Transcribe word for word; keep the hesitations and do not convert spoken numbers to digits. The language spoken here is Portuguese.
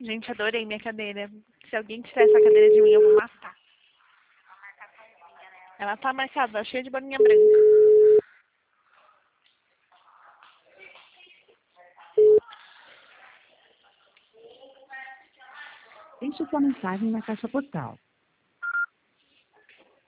Gente, adorei minha cadeira. Se alguém tirar essa cadeira de mim, eu vou matar. Ela tá marcada, cheia de bolinha branca. Deixe sua mensagem na caixa postal.